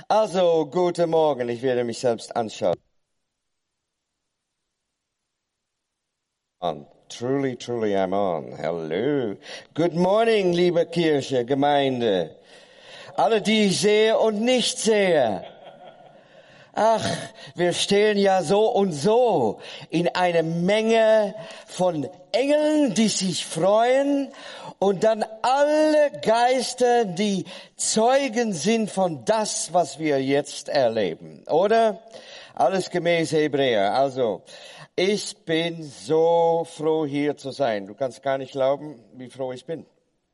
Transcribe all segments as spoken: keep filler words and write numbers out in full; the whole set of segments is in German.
Also, guten Morgen. Ich werde mich selbst anschauen. On. Truly, truly I'm on. Hello. Good morning, liebe Kirche, Gemeinde. Alle, die ich sehe und nicht sehe. Ach, wir stehen ja so und so in einer Menge von Engeln, die sich freuen, und dann alle Geister, die Zeugen sind von das, was wir jetzt erleben, oder? Alles gemäß Hebräer. Also, ich bin so froh, hier zu sein. Du kannst gar nicht glauben, wie froh ich bin.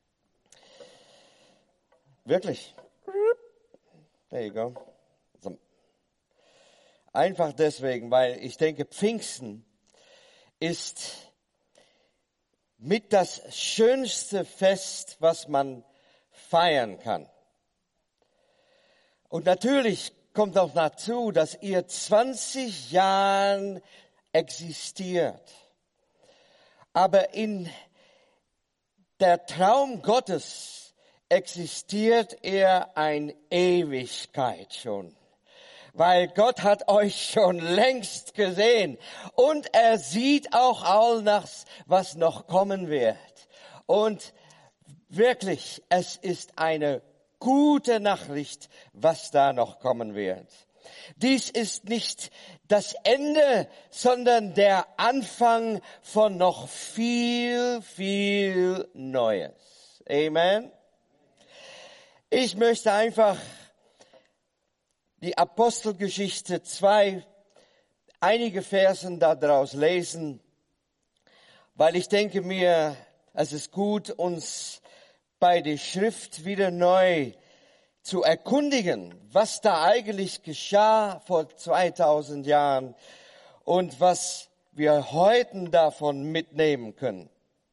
Wirklich. There you go. So. Einfach deswegen, weil ich denke, Pfingsten ist mit das schönste Fest, was man feiern kann. Und natürlich kommt auch dazu, dass ihr zwanzig Jahren existiert. Aber in der Traum Gottes existiert er eine Ewigkeit schon. Weil Gott hat euch schon längst gesehen. Und er sieht auch all das, was noch kommen wird. Und wirklich, es ist eine gute Nachricht, was da noch kommen wird. Dies ist nicht das Ende, sondern der Anfang von noch viel, viel Neues. Amen. Ich möchte einfach die Apostelgeschichte zwei, einige Versen daraus lesen, weil ich denke mir, es ist gut, uns bei der Schrift wieder neu zu erkundigen, was da eigentlich geschah vor zweitausend Jahren und was wir heute davon mitnehmen können.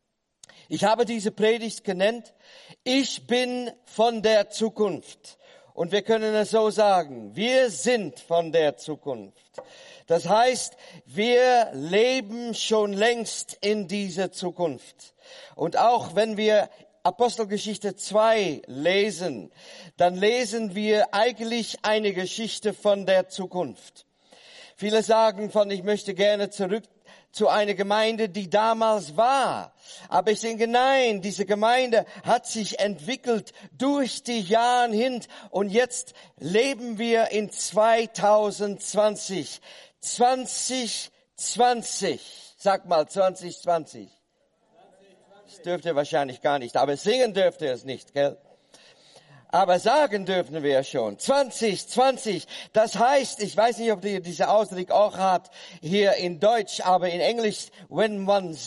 Ich habe diese Predigt genannt, ich bin von der Zukunft. Und wir können es so sagen, wir sind von der Zukunft. Das heißt, wir leben schon längst in dieser Zukunft. Und auch wenn wir Apostelgeschichte zwei lesen, dann lesen wir eigentlich eine Geschichte von der Zukunft. Viele sagen von, ich möchte gerne zurück zu einer Gemeinde, die damals war. Aber ich denke, nein, diese Gemeinde hat sich entwickelt durch die Jahre hin und jetzt leben wir in zwanzig zwanzig. zwanzig zwanzig. Sag mal, zwanzig zwanzig. Das dürft ihr wahrscheinlich gar nicht, aber singen dürft ihr es nicht, gell? Aber sagen dürfen wir schon. zwanzig zwanzig, das heißt, ich weiß nicht, ob ihr diese Ausdruck auch habt hier in Deutsch, aber in Englisch, wenn man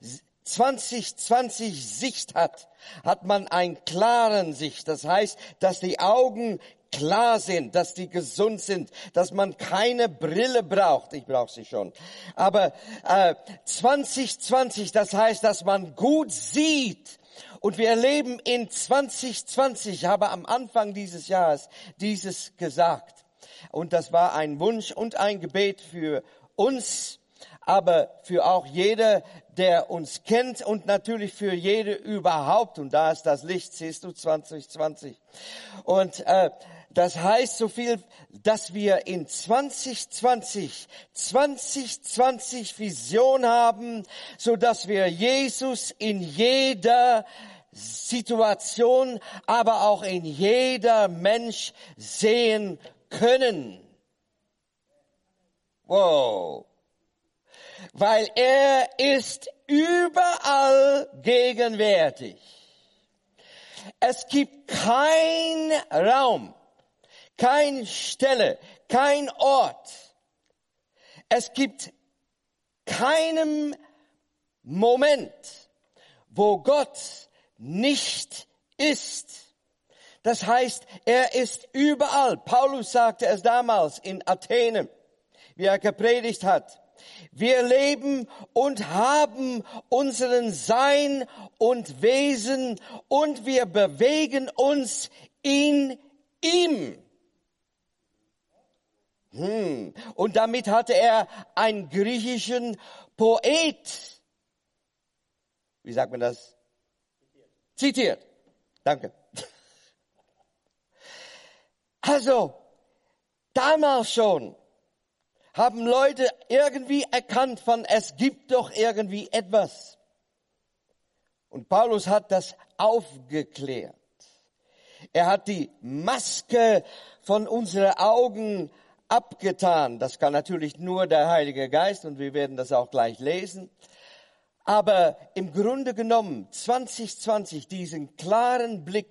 zwanzig zwanzig Sicht hat, hat man einen klaren Sicht. Das heißt, dass die Augen klar sind, dass die gesund sind, dass man keine Brille braucht. Ich brauche sie schon. Aber äh, zwanzig zwanzig, das heißt, dass man gut sieht. Und wir erleben in zwanzig zwanzig, ich habe am Anfang dieses Jahres dieses gesagt. Und das war ein Wunsch und ein Gebet für uns, aber für auch jeder, der uns kennt und natürlich für jede überhaupt. Und da ist das Licht, siehst du, zwanzig zwanzig. Und äh, das heißt so viel, dass wir in zwanzig zwanzig, zwanzig zwanzig Vision haben, so dass wir Jesus in jeder Situation, aber auch in jeder Mensch sehen können. Wow. Weil er ist überall gegenwärtig. Es gibt keinen Raum, keine Stelle, kein Ort. Es gibt keinen Moment, wo Gott nicht ist. Das heißt, er ist überall. Paulus sagte es damals in Athen, wie er gepredigt hat. Wir leben und haben unseren Sein und Wesen und wir bewegen uns in ihm. Hm. Und damit hatte er einen griechischen Poet, wie sagt man das? Zitiert. Danke. Also, Damals schon haben Leute irgendwie erkannt von, es gibt doch irgendwie etwas. Und Paulus hat das aufgeklärt. Er hat die Maske von unseren Augen abgetan. Das kann natürlich nur der Heilige Geist und wir werden das auch gleich lesen. Aber im Grunde genommen, zwanzig zwanzig, diesen klaren Blick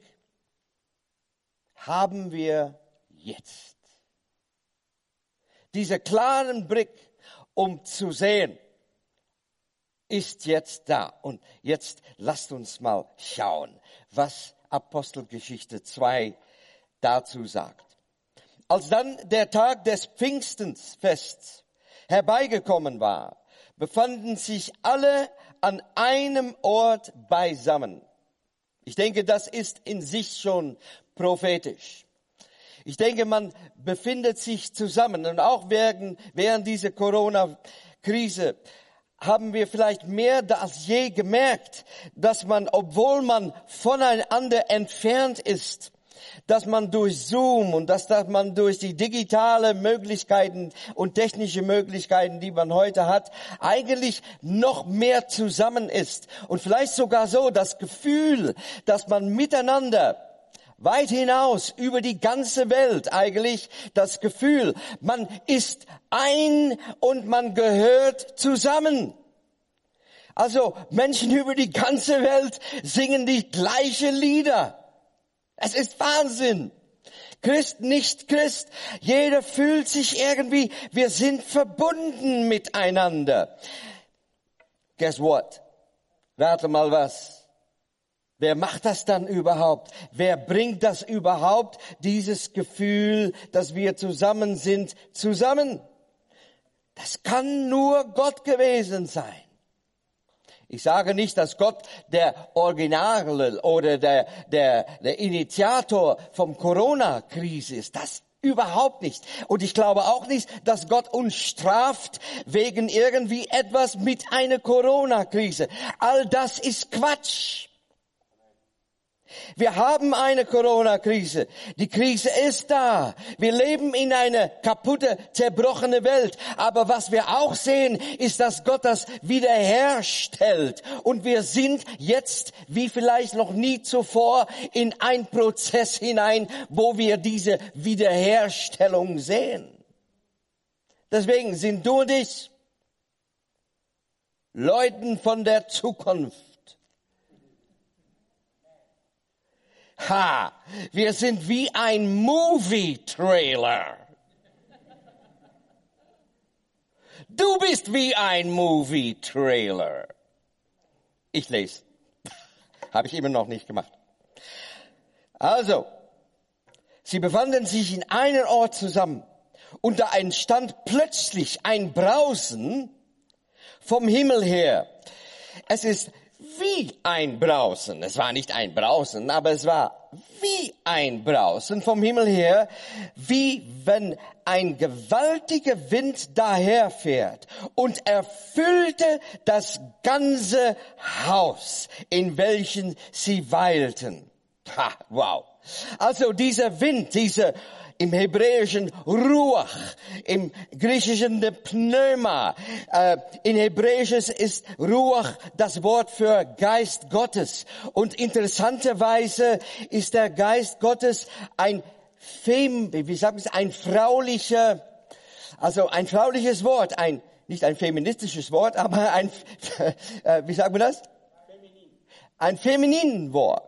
haben wir jetzt. Dieser klaren Blick, um zu sehen, ist jetzt da. Und jetzt lasst uns mal schauen, was Apostelgeschichte zwei dazu sagt. Als dann der Tag des Pfingstfests herbeigekommen war, befanden sich alle an einem Ort beisammen. Ich denke, das ist in sich schon prophetisch. Ich denke, man befindet sich zusammen und auch während, während dieser Corona-Krise haben wir vielleicht mehr als je gemerkt, dass man, obwohl man voneinander entfernt ist, dass man durch Zoom und dass, dass man durch die digitale Möglichkeiten und technische Möglichkeiten, die man heute hat, eigentlich noch mehr zusammen ist. Und vielleicht sogar so das Gefühl, dass man miteinander weit hinaus über die ganze Welt eigentlich das Gefühl, man ist ein und man gehört zusammen. Also Menschen über die ganze Welt singen die gleichen Lieder. Es ist Wahnsinn. Christ, nicht Christ, jeder fühlt sich irgendwie, wir sind verbunden miteinander. Guess what? Rate mal was. Wer macht das dann überhaupt? Wer bringt das überhaupt, dieses Gefühl, dass wir zusammen sind, zusammen? Das kann nur Gott gewesen sein. Ich sage nicht, dass Gott der Originale oder der, der, der Initiator vom Corona-Krise ist. Das überhaupt nicht. Und ich glaube auch nicht, dass Gott uns straft wegen irgendwie etwas mit einer Corona-Krise. All das ist Quatsch. Wir haben eine Corona-Krise. Die Krise ist da. Wir leben in einer kaputte, zerbrochene Welt. Aber was wir auch sehen, ist, dass Gott das wiederherstellt. Und wir sind jetzt, wie vielleicht noch nie zuvor, in einen Prozess hinein, wo wir diese Wiederherstellung sehen. Deswegen sind du und ich Leuten von der Zukunft. Ha, wir sind wie ein Movie-Trailer. Du bist wie ein Movie-Trailer. Ich lese. Habe ich immer noch nicht gemacht. Also, sie befanden sich in einem Ort zusammen und da entstand plötzlich ein Brausen vom Himmel her. Es ist wie ein Brausen. Es war nicht ein Brausen, aber es war wie ein Brausen vom Himmel her, wie wenn ein gewaltiger Wind daherfährt und erfüllte das ganze Haus, in welchem sie weilten. Ha, wow. Also dieser Wind, dieser im Hebräischen Ruach, im Griechischen der Pneuma. Äh, in Hebräisches ist Ruach das Wort für Geist Gottes. Und interessanterweise ist der Geist Gottes ein Fem, wie sagen wir es, ein fraulicher, also ein frauliches Wort, ein nicht ein feministisches Wort, aber ein, äh, wie sagen wir das? Feminin. Ein femininen Wort.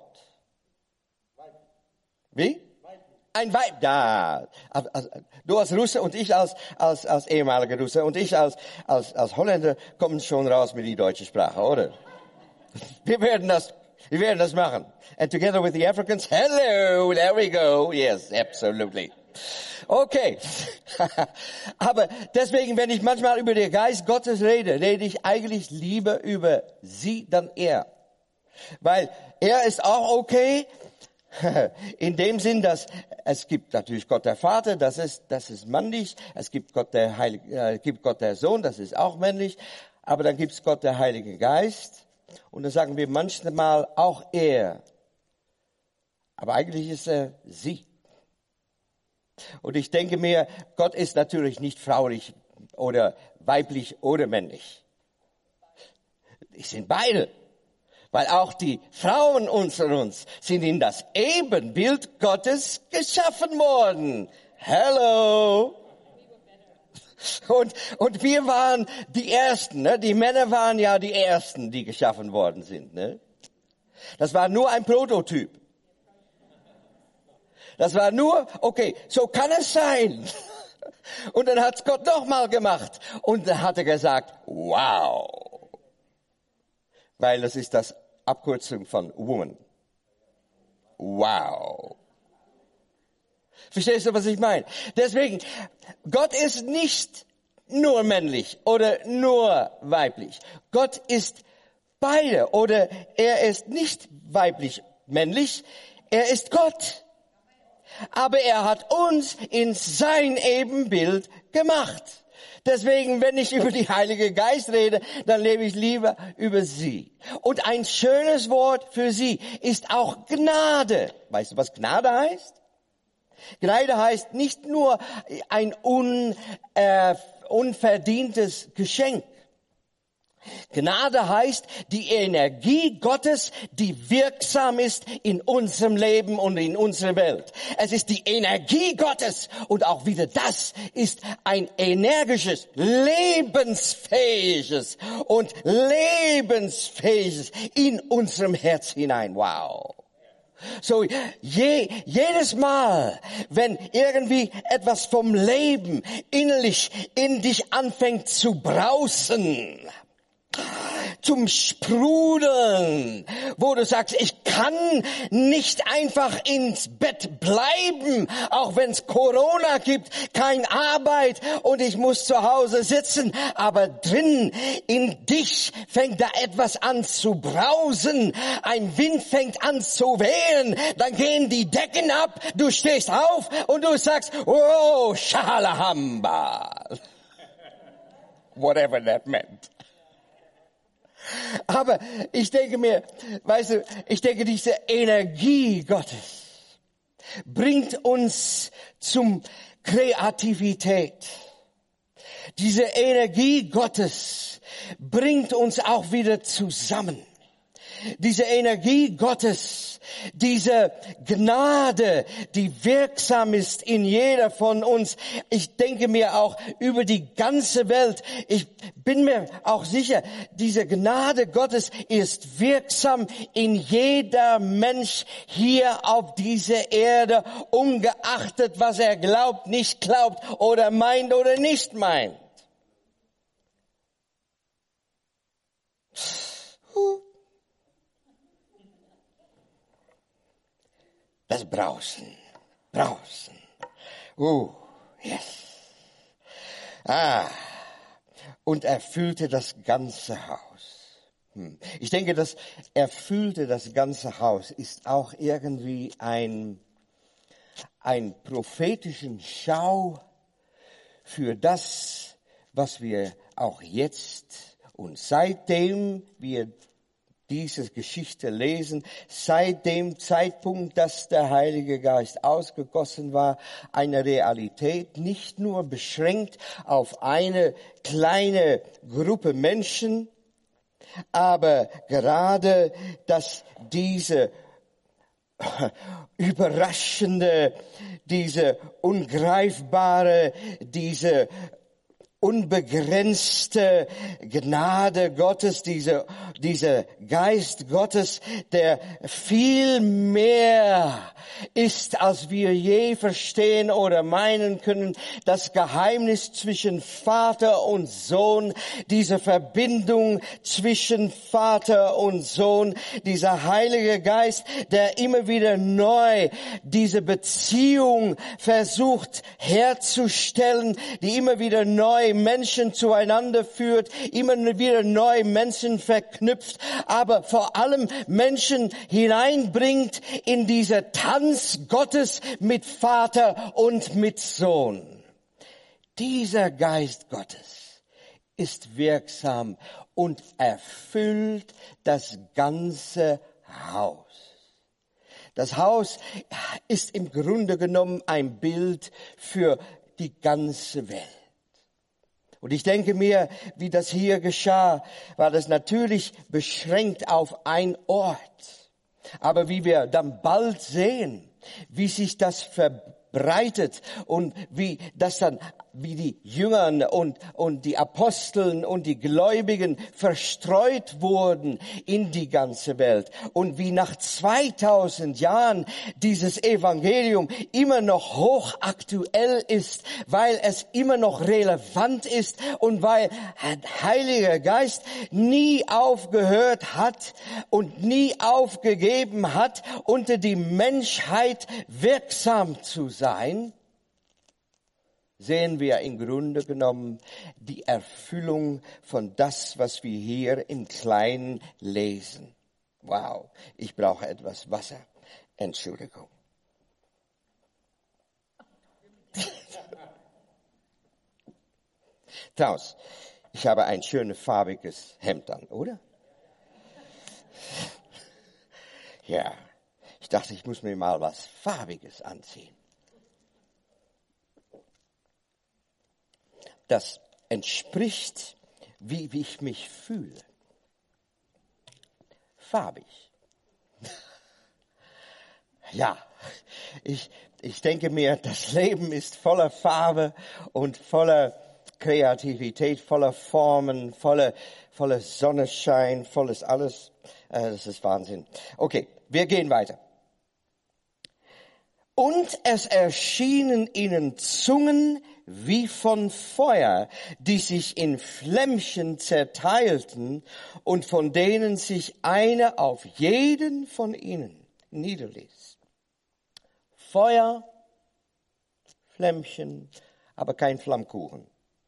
Wie? Ein Weib, da. Also, du als Russe und ich als, als, als ehemaliger Russe und ich als, als, als Holländer kommen schon raus mit die deutsche Sprache, oder? Wir werden das, wir werden das machen. And together with the Africans, hello, there we go. Yes, absolutely. Okay. Aber deswegen, wenn ich manchmal über den Geist Gottes rede, rede ich eigentlich lieber über sie dann er. Weil er ist auch okay, in dem Sinn, dass es gibt natürlich Gott der Vater, das ist, das ist männlich. Es gibt Gott der Heilige, äh, gibt Gott der Sohn, das ist auch männlich. Aber dann gibt es Gott der Heilige Geist. Und da sagen wir manchmal auch er. Aber eigentlich ist er sie. Und ich denke mir, Gott ist natürlich nicht fraulich oder weiblich oder männlich. Die sind beide. Weil auch die Frauen unter uns sind in das Ebenbild Gottes geschaffen worden. Hello! Und, und wir waren die Ersten, ne? Die Männer waren ja die Ersten, die geschaffen worden sind, ne? Das war nur ein Prototyp. Das war nur, okay, so kann es sein. Und dann hat's Gott nochmal gemacht. Und dann hat er gesagt, wow. Weil das ist das Abkürzung von Woman. Wow. Verstehst du, was ich meine? Deswegen, Gott ist nicht nur männlich oder nur weiblich. Gott ist beide oder er ist nicht weiblich, männlich. Er ist Gott. Aber er hat uns in sein Ebenbild gemacht. Deswegen, wenn ich über die Heilige Geist rede, dann lebe ich lieber über sie. Und ein schönes Wort für sie ist auch Gnade. Weißt du, was Gnade heißt? Gnade heißt nicht nur ein un, äh, unverdientes Geschenk. Gnade heißt die Energie Gottes, die wirksam ist in unserem Leben und in unserer Welt. Es ist die Energie Gottes und auch wieder das ist ein energisches, lebensfähiges und lebensfähiges in unserem Herz hinein. Wow. So, je, jedes Mal, wenn irgendwie etwas vom Leben innerlich in dich anfängt zu brausen, zum Sprudeln, wo du sagst, ich kann nicht einfach ins Bett bleiben, auch wenn es Corona gibt, keine Arbeit und ich muss zu Hause sitzen, aber drin in dich fängt da etwas an zu brausen, ein Wind fängt an zu wehen, dann gehen die Decken ab, du stehst auf und du sagst, oh, Schalahamba. Whatever that meant. Aber ich denke mir, weißt du, ich denke, diese Energie Gottes bringt uns zum Kreativität. Diese Energie Gottes bringt uns auch wieder zusammen. Diese Energie Gottes, diese Gnade, die wirksam ist in jeder von uns. Ich denke mir auch über die ganze Welt. Ich bin mir auch sicher, diese Gnade Gottes ist wirksam in jeder Mensch hier auf dieser Erde, ungeachtet, was er glaubt, nicht glaubt oder meint oder nicht meint. Das Brausen, Brausen. Uh, yes. Ah, und erfüllte das ganze Haus. Hm. Ich denke, das erfüllte das ganze Haus ist auch irgendwie ein, ein prophetischen Schau für das, was wir auch jetzt und seitdem wir diese Geschichte lesen, seit dem Zeitpunkt, dass der Heilige Geist ausgegossen war, eine Realität, nicht nur beschränkt auf eine kleine Gruppe Menschen, aber gerade, dass diese überraschende, diese ungreifbare, diese unbegrenzte Gnade Gottes, diese, dieser Geist Gottes, der viel mehr ist, als wir je verstehen oder meinen können. Das Geheimnis zwischen Vater und Sohn, diese Verbindung zwischen Vater und Sohn, dieser Heilige Geist, der immer wieder neu diese Beziehung versucht herzustellen, die immer wieder neu Menschen zueinander führt, immer wieder neu Menschen verknüpft, aber vor allem Menschen hineinbringt in diese Tanz Gottes mit Vater und mit Sohn. Dieser Geist Gottes ist wirksam und erfüllt das ganze Haus. Das Haus ist im Grunde genommen ein Bild für die ganze Welt. Und ich denke mir, wie das hier geschah, war das natürlich beschränkt auf einen Ort. Aber wie wir dann bald sehen, wie sich das verbreitet und wie das dann, wie die Jüngern und, und die Aposteln und die Gläubigen verstreut wurden in die ganze Welt und wie nach zweitausend Jahren dieses Evangelium immer noch hochaktuell ist, weil es immer noch relevant ist und weil der Heilige Geist nie aufgehört hat und nie aufgegeben hat, unter die Menschheit wirksam zu sein, sehen wir im Grunde genommen die Erfüllung von das, was wir hier im Kleinen lesen. Wow, ich brauche etwas Wasser. Entschuldigung. Klaus, ich habe ein schönes farbiges Hemd an, oder? Ja, ich dachte, ich muss mir mal was Farbiges anziehen. Das entspricht, wie, wie ich mich fühle. Farbig. Ja, ich, ich denke mir, das Leben ist voller Farbe und voller Kreativität, voller Formen, voller, voller Sonnenschein, volles alles. Äh, das ist Wahnsinn. Okay, wir gehen weiter. Und es erschienen ihnen Zungen wie von Feuer, die sich in Flämmchen zerteilten und von denen sich eine auf jeden von ihnen niederließ. Feuer, Flämmchen, aber kein Flammkuchen.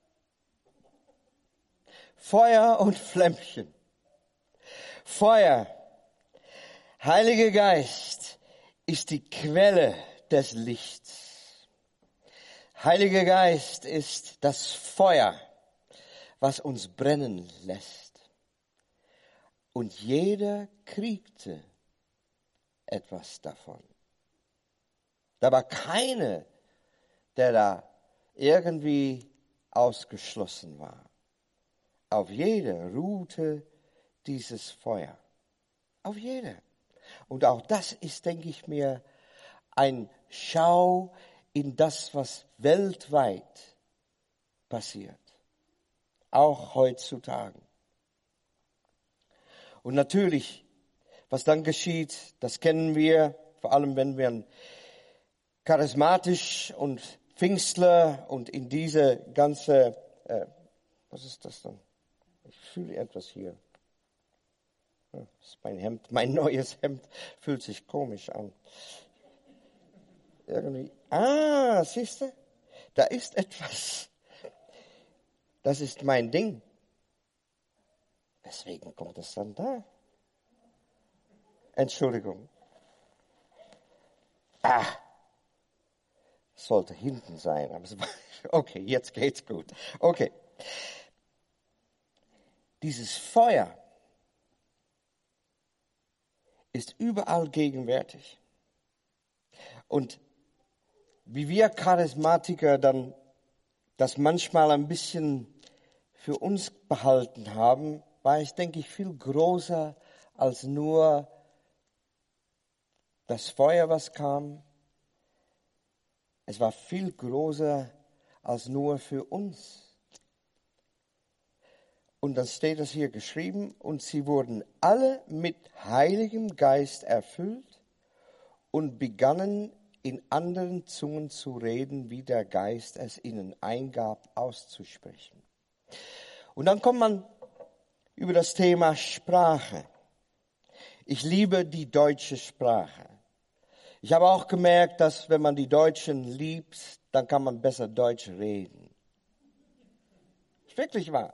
Feuer und Flämmchen. Feuer, Heiliger Geist, ist die Quelle des Lichts. Heiliger Geist ist das Feuer, was uns brennen lässt. Und jeder kriegte etwas davon. Da war keiner, der da irgendwie ausgeschlossen war. Auf jeder ruhte dieses Feuer. Auf jeder. Und auch das ist, denke ich mir, ein Schau in das, was weltweit passiert. Auch heutzutage. Und natürlich, was dann geschieht, das kennen wir, vor allem wenn wir charismatisch und Pfingstler und in diese ganze, äh, was ist das dann? Ich fühle etwas hier. Das ist mein Hemd, mein neues Hemd fühlt sich komisch an. Irgendwie, ah, siehst du, da ist etwas. Das ist mein Ding. Weswegen kommt es dann da? Entschuldigung. Ah, es sollte hinten sein. Aber es war, okay, jetzt geht's gut. Okay. Dieses Feuer ist überall gegenwärtig. Und wie wir Charismatiker dann das manchmal ein bisschen für uns behalten haben, war es, denke ich, viel größer als nur das Feuer, was kam. Es war viel größer als nur für uns. Und dann steht es hier geschrieben, und sie wurden alle mit Heiligem Geist erfüllt und begannen in anderen Zungen zu reden, wie der Geist es ihnen eingab, auszusprechen. Und dann kommt man über das Thema Sprache. Ich liebe die deutsche Sprache. Ich habe auch gemerkt, dass wenn man die Deutschen liebt, dann kann man besser Deutsch reden. Ist wirklich wahr.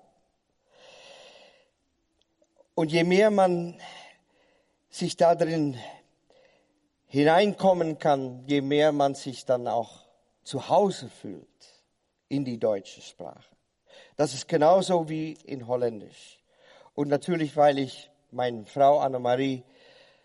Und je mehr man sich da drin hineinkommen kann, je mehr man sich dann auch zu Hause fühlt in die deutsche Sprache. Das ist genauso wie in Holländisch. Und natürlich, weil ich meine Frau Annemarie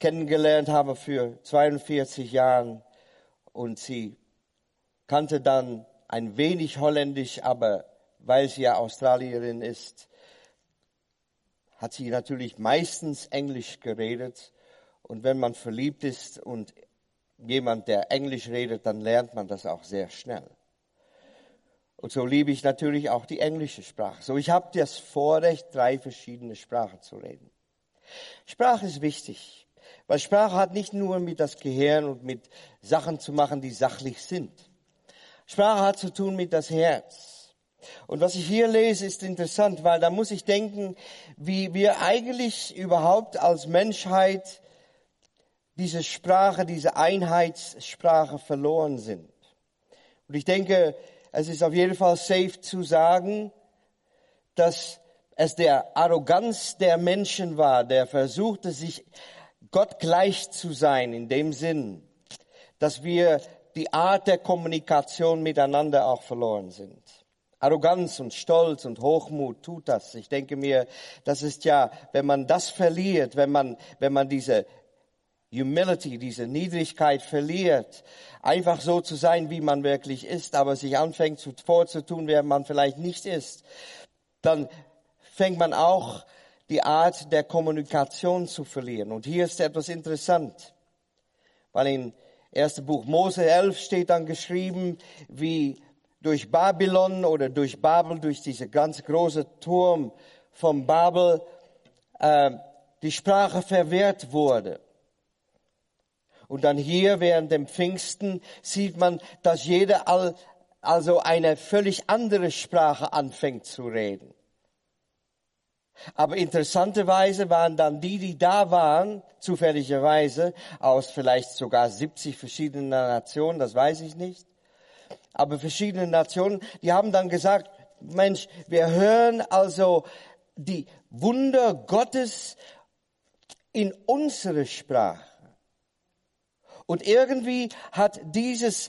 kennengelernt habe für zweiundvierzig Jahren und sie kannte dann ein wenig Holländisch, aber weil sie ja Australierin ist, hat sie natürlich meistens Englisch geredet. Und wenn man verliebt ist und jemand, der Englisch redet, dann lernt man das auch sehr schnell. Und so liebe ich natürlich auch die englische Sprache. So, ich habe das Vorrecht, drei verschiedene Sprachen zu reden. Sprache ist wichtig, weil Sprache hat nicht nur mit das Gehirn und mit Sachen zu machen, die sachlich sind. Sprache hat zu tun mit das Herz. Und was ich hier lese, ist interessant, weil da muss ich denken, wie wir eigentlich überhaupt als Menschheit diese Sprache, diese Einheitssprache verloren sind. Und ich denke, es ist auf jeden Fall safe zu sagen, dass es der Arroganz der Menschen war, der versuchte, sich Gott gleich zu sein, in dem Sinn, dass wir die Art der Kommunikation miteinander auch verloren sind. Arroganz und Stolz und Hochmut tut das. Ich denke mir, das ist ja, wenn man das verliert, wenn man, wenn man diese Humility, diese Niedrigkeit verliert, einfach so zu sein, wie man wirklich ist, aber sich anfängt zu, vorzutun, wer man vielleicht nicht ist, dann fängt man auch die Art der Kommunikation zu verlieren. Und hier ist etwas interessant, weil in ersten Buch Mose elf steht dann geschrieben, wie durch Babylon oder durch Babel, durch diese ganz große Turm von Babel, äh, die Sprache verwehrt wurde. Und dann hier während dem Pfingsten sieht man, dass jeder all, also eine völlig andere Sprache anfängt zu reden. Aber interessanterweise waren dann die, die da waren, zufälligerweise, aus vielleicht sogar siebzig verschiedenen Nationen, das weiß ich nicht. Aber verschiedene Nationen, die haben dann gesagt, Mensch, wir hören also die Wunder Gottes in unsere Sprache. Und irgendwie hat dieses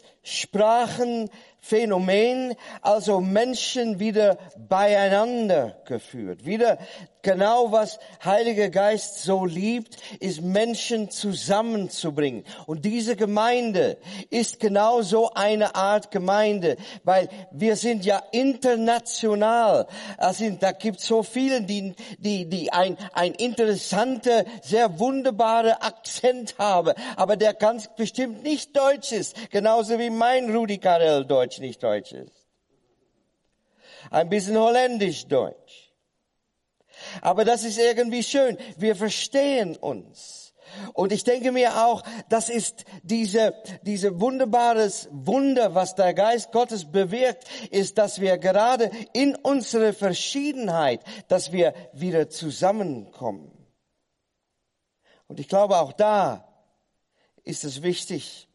Sprachenphänomen also Menschen wieder beieinander geführt. Wieder genau was Heiliger Geist so liebt, ist Menschen zusammenzubringen. Und diese Gemeinde ist genau so eine Art Gemeinde, weil wir sind ja international. Also, da gibt es so viele, die, die, die ein, ein interessanter, sehr wunderbarer Akzent haben, aber der ganz bestimmt nicht Deutsch ist, genauso wie mein Rudi Carell Deutsch nicht Deutsch ist. Ein bisschen Holländisch Deutsch. Aber das ist irgendwie schön. Wir verstehen uns. Und ich denke mir auch, das ist diese, diese wunderbares Wunder, was der Geist Gottes bewirkt, ist, dass wir gerade in unserer Verschiedenheit, dass wir wieder zusammenkommen. Und ich glaube, auch da ist es wichtig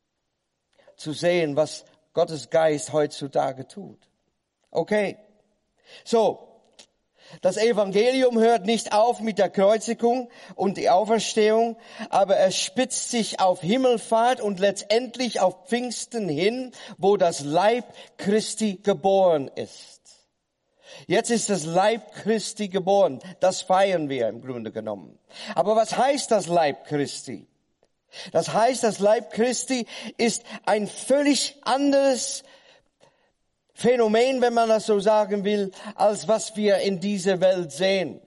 zu sehen, was Gottes Geist heutzutage tut. Okay. So. Das Evangelium hört nicht auf mit der Kreuzigung und die Auferstehung, aber es spitzt sich auf Himmelfahrt und letztendlich auf Pfingsten hin, wo das Leib Christi geboren ist. Jetzt ist das Leib Christi geboren. Das feiern wir im Grunde genommen. Aber was heißt das Leib Christi? Das heißt, das Leib Christi ist ein völlig anderes Phänomen, wenn man das so sagen will, als was wir in dieser Welt sehen.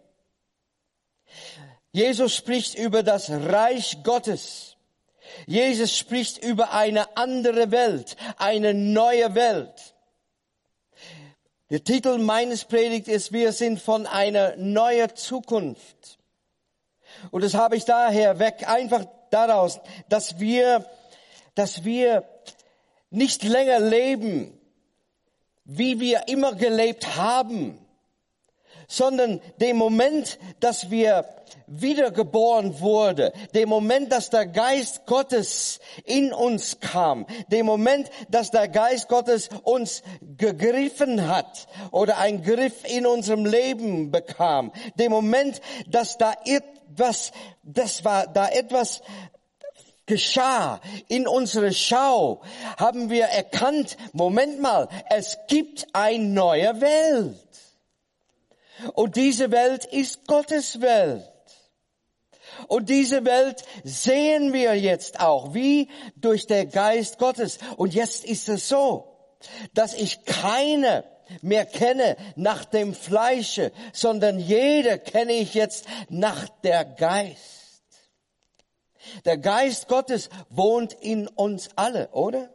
Jesus spricht über das Reich Gottes. Jesus spricht über eine andere Welt, eine neue Welt. Der Titel meines Predigt ist, wir sind von einer neuen Zukunft. Und das habe ich daher weg, einfach daraus, dass wir, dass wir nicht länger leben, wie wir immer gelebt haben, sondern dem Moment, dass wir wiedergeboren wurde, dem Moment, dass der Geist Gottes in uns kam, dem Moment, dass der Geist Gottes uns gegriffen hat oder einen Griff in unserem Leben bekam, dem Moment, dass da etwas, das war da etwas geschah in unserer Schau, haben wir erkannt, Moment mal, es gibt eine neue Welt. Und diese Welt ist Gottes Welt. Und diese Welt sehen wir jetzt auch, wie durch den Geist Gottes. Und jetzt ist es so, dass ich keine mehr kenne nach dem Fleische, sondern jede kenne ich jetzt nach der Geist. Der Geist Gottes wohnt in uns alle, oder?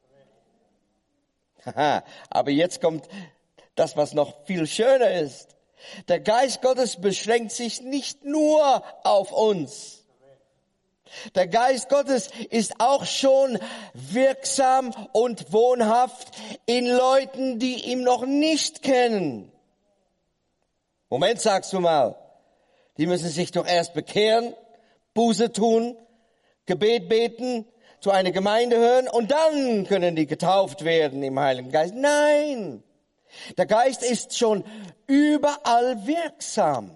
Haha, aber jetzt kommt das, was noch viel schöner ist. Der Geist Gottes beschränkt sich nicht nur auf uns. Der Geist Gottes ist auch schon wirksam und wohnhaft in Leuten, die ihn noch nicht kennen. Moment, sagst du mal. Die müssen sich doch erst bekehren, Buße tun, Gebet beten, zu einer Gemeinde hören und dann können die getauft werden im Heiligen Geist. Nein, der Geist ist schon überall wirksam.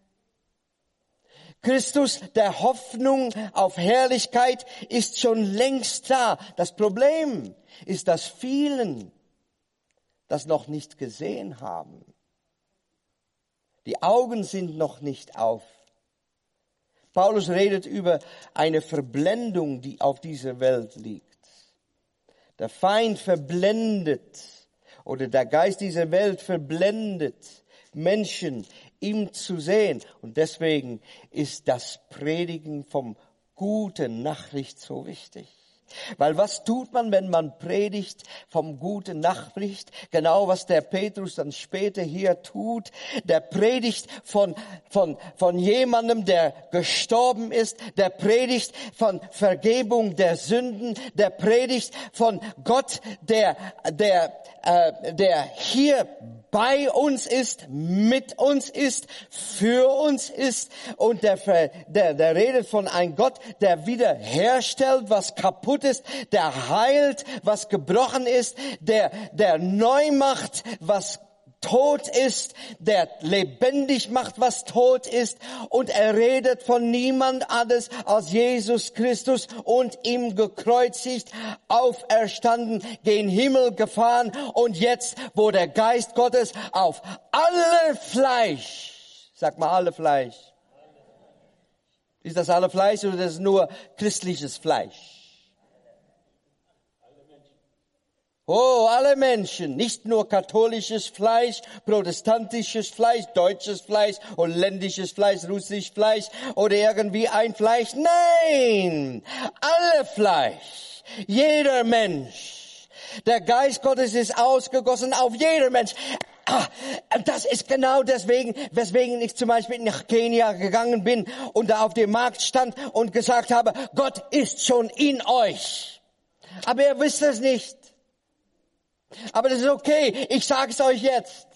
Christus, der Hoffnung auf Herrlichkeit, ist schon längst da. Das Problem ist, dass vielen das noch nicht gesehen haben. Die Augen sind noch nicht auf. Paulus redet über eine Verblendung, die auf dieser Welt liegt. Der Feind verblendet, oder der Geist dieser Welt verblendet Menschen, ihm zu sehen. Und deswegen ist das Predigen vom guten Nachricht so wichtig. Weil was tut man, wenn man predigt vom guten Nachricht? Genau was der Petrus dann später hier tut. Der predigt von, von, von jemandem, der gestorben ist. Der predigt von Vergebung der Sünden. Der predigt von Gott, der, der, äh, der hier bei uns ist, mit uns ist, für uns ist. Und der, der, der redet von einem Gott, der wiederherstellt, was kaputt ist, der heilt, was gebrochen ist, der, der neu macht, was tot ist, der lebendig macht, was tot ist. Und er redet von niemand anderes als Jesus Christus und ihm gekreuzigt, auferstanden, gen Himmel gefahren. Und jetzt, wo der Geist Gottes auf alle Fleisch, sag mal alle Fleisch. Ist das alle Fleisch oder ist das nur christliches Fleisch? Oh, alle Menschen, nicht nur katholisches Fleisch, protestantisches Fleisch, deutsches Fleisch, holländisches Fleisch, russisches Fleisch oder irgendwie ein Fleisch. Nein, alle Fleisch, jeder Mensch. Der Geist Gottes ist ausgegossen auf jeder Mensch. Das ist genau deswegen, weswegen ich zum Beispiel nach Kenia gegangen bin und da auf dem Markt stand und gesagt habe, Gott ist schon in euch. Aber ihr wisst es nicht. Aber das ist okay, ich sage es euch jetzt.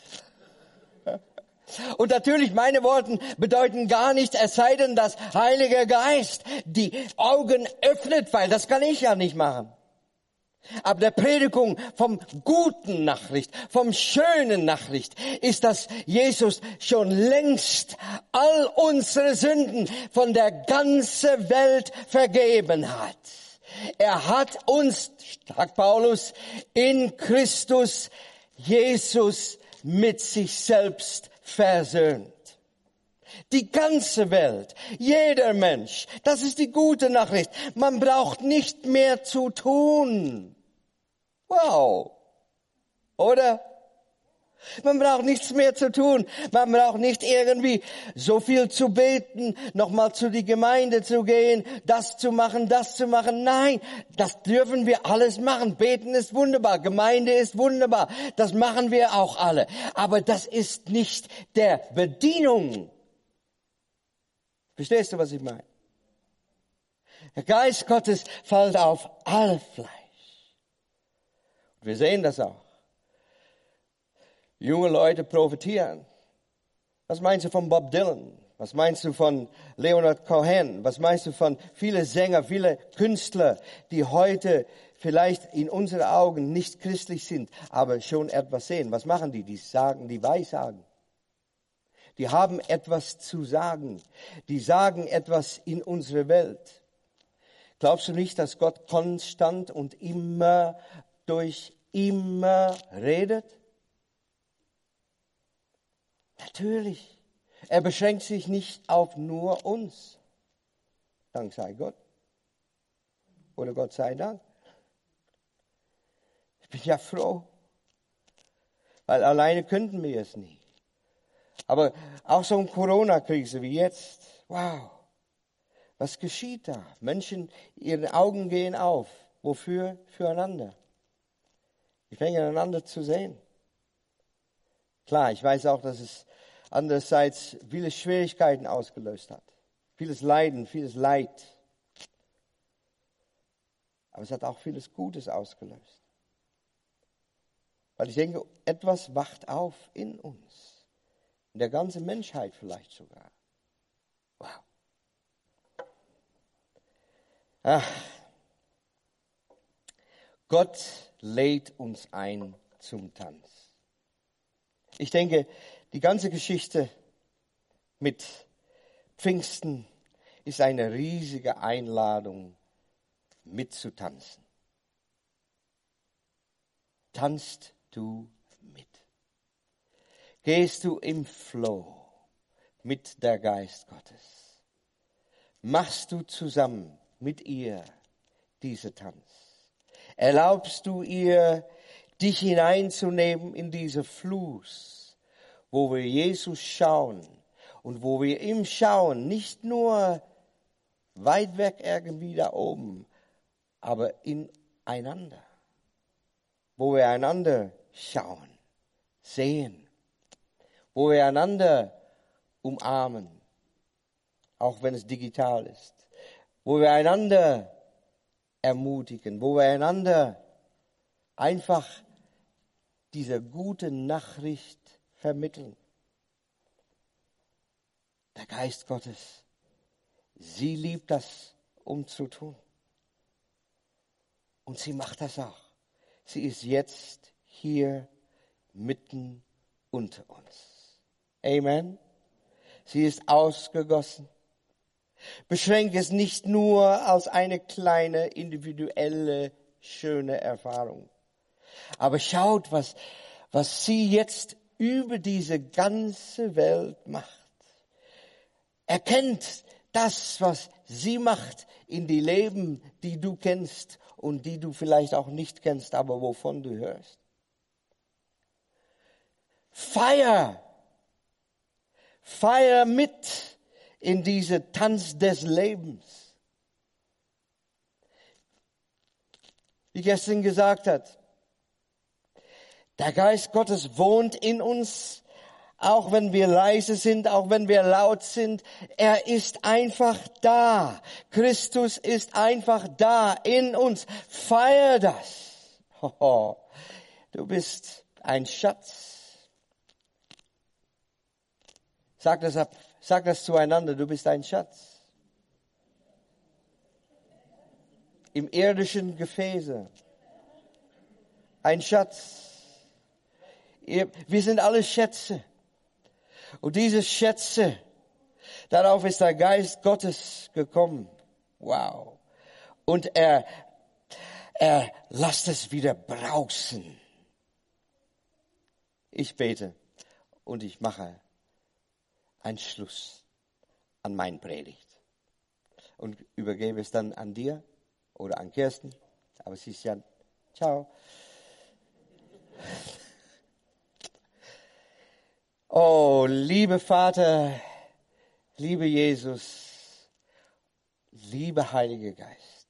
Und natürlich, meine Worte bedeuten gar nichts, es sei denn, dass Heiliger Geist die Augen öffnet, weil das kann ich ja nicht machen. Aber der Predigung vom guten Nachricht, vom schönen Nachricht, ist, dass Jesus schon längst all unsere Sünden von der ganzen Welt vergeben hat. Er hat uns, sagt Paulus, in Christus Jesus mit sich selbst versöhnt. Die ganze Welt, jeder Mensch, das ist die gute Nachricht. Man braucht nicht mehr zu tun. Wow. Oder? Man braucht nichts mehr zu tun. Man braucht nicht irgendwie so viel zu beten, nochmal zu die Gemeinde zu gehen, das zu machen, das zu machen. Nein, das dürfen wir alles machen. Beten ist wunderbar, Gemeinde ist wunderbar. Das machen wir auch alle. Aber das ist nicht der Bedienung. Verstehst du, was ich meine? Der Geist Gottes fällt auf all Fleisch. Wir sehen das auch. Junge Leute profitieren. Was meinst du von Bob Dylan? Was meinst du von Leonard Cohen? Was meinst du von vielen Sänger, viele Künstler, die heute vielleicht in unseren Augen nicht christlich sind, aber schon etwas sehen? Was machen die? Die sagen, die Weissagen. Die haben etwas zu sagen. Die sagen etwas in unserer Welt. Glaubst du nicht, dass Gott konstant und immer durch immer redet? Natürlich. Er beschränkt sich nicht auf nur uns. Dank sei Gott. Oder Gott sei Dank. Ich bin ja froh. Weil alleine könnten wir es nie. Aber auch so eine Corona-Krise wie jetzt, wow, was geschieht da? Menschen, ihre Augen gehen auf. Wofür? Füreinander. Die fängen einander zu sehen. Klar, ich weiß auch, dass es andererseits viele Schwierigkeiten ausgelöst hat. Vieles Leiden, vieles Leid. Aber es hat auch vieles Gutes ausgelöst. Weil ich denke, etwas wacht auf in uns. In der ganzen Menschheit vielleicht sogar. Wow. Ach. Gott lädt uns ein zum Tanz. Ich denke, die ganze Geschichte mit Pfingsten ist eine riesige Einladung, mitzutanzen. Tanzt du mit? Gehst du im Flow mit der Geist Gottes? Machst du zusammen mit ihr diese Tanz? Erlaubst du ihr, dich hineinzunehmen in diese Fluss, wo wir Jesus schauen und wo wir ihm schauen, nicht nur weit weg irgendwie da oben, aber ineinander, wo wir einander schauen, sehen, wo wir einander umarmen, auch wenn es digital ist, wo wir einander ermutigen, wo wir einander einfach diese gute Nachricht vermitteln. Der Geist Gottes, sie liebt das, um zu tun. Und sie macht das auch. Sie ist jetzt hier mitten unter uns. Amen. Sie ist ausgegossen. Beschränke es nicht nur als eine kleine, individuelle, schöne Erfahrung. Aber schaut, was, was sie jetzt über diese ganze Welt macht. Erkennt das, was sie macht in die Leben, die du kennst und die du vielleicht auch nicht kennst, aber wovon du hörst. Feier. Feier mit in diese Tanz des Lebens. Wie gestern gesagt hat, der Geist Gottes wohnt in uns, auch wenn wir leise sind, auch wenn wir laut sind. Er ist einfach da. Christus ist einfach da in uns. Feier das. Oh, du bist ein Schatz. Sag das ab, sag das zueinander, du bist ein Schatz. Im irdischen Gefäße. Ein Schatz. Wir sind alle Schätze. Und diese Schätze, darauf ist der Geist Gottes gekommen. Wow. Und er, er lässt es wieder brausen. Ich bete und ich mache einen Schluss an mein Predigt. Und übergebe es dann an dir oder an Kirsten. Aber sie ist ja, ciao. Oh, liebe Vater, liebe Jesus, liebe Heilige Geist,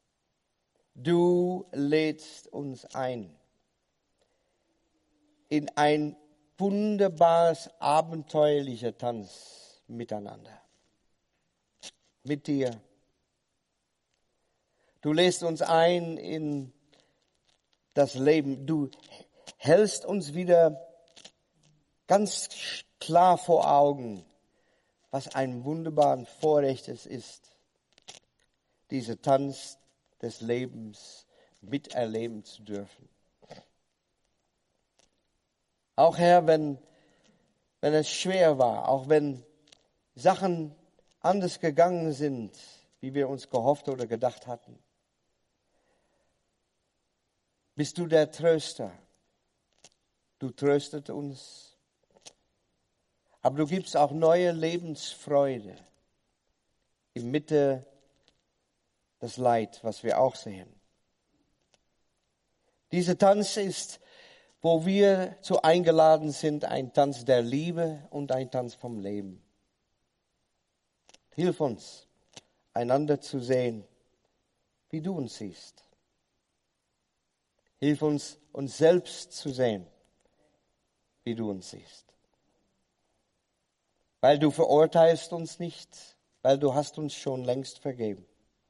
du lädst uns ein in ein wunderbares, abenteuerlicher Tanz miteinander, mit dir. Du lädst uns ein in das Leben, du hältst uns wieder ganz klar vor Augen, was ein wunderbares Vorrecht es ist, diese Tanz des Lebens miterleben zu dürfen. Auch Herr, wenn, wenn es schwer war, auch wenn Sachen anders gegangen sind, wie wir uns gehofft oder gedacht hatten, bist du der Tröster. Du tröstet uns. Aber du gibst auch neue Lebensfreude in Mitte das Leid, was wir auch sehen. Dieser Tanz ist, wo wir zu eingeladen sind, ein Tanz der Liebe und ein Tanz vom Leben. Hilf uns, einander zu sehen, wie du uns siehst. Hilf uns, uns selbst zu sehen, wie du uns siehst. Weil du verurteilst uns nicht, weil du hast uns schon längst vergeben.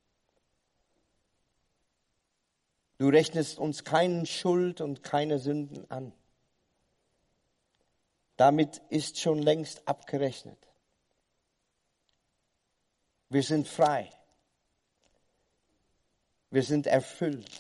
Du rechnest uns keine Schuld und keine Sünden an. Damit ist schon längst abgerechnet. Wir sind frei. Wir sind erfüllt.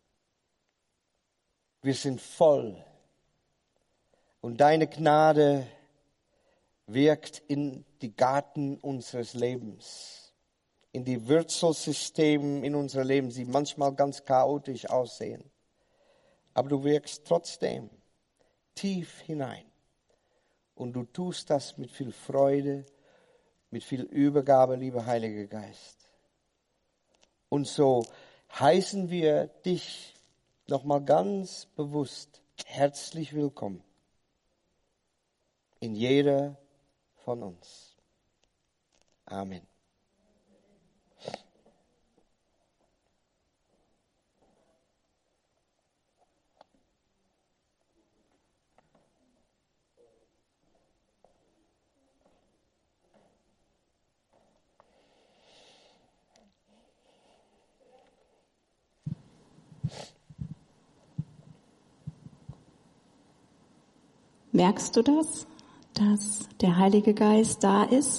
Wir sind voll. Und deine Gnade wirkt in die Garten unseres Lebens, in die Wurzelsysteme in unserem Leben, die manchmal ganz chaotisch aussehen. Aber du wirkst trotzdem tief hinein. Und du tust das mit viel Freude, mit viel Übergabe, lieber Heiliger Geist. Und so heißen wir dich nochmal ganz bewusst herzlich willkommen in jeder von uns. Amen. Merkst du das, dass der Heilige Geist da ist?